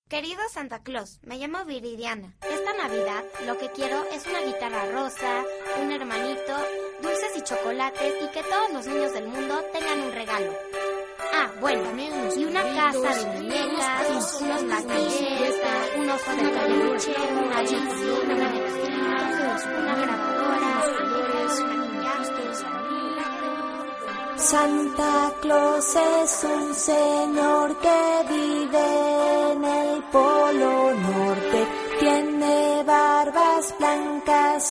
Querido Santa Claus, me llamo Viridiana. Esta Navidad lo que quiero es una guitarra rosa, un hermanito, dulces y chocolates y que todos los niños del mundo tengan un regalo. Ah, bueno, y una casa de muñecas, unos platillos, un oso de peluche, una Bixby, una grabadora, Santa Claus es un señor que vive en el Polo Norte. Tiene barbas blancas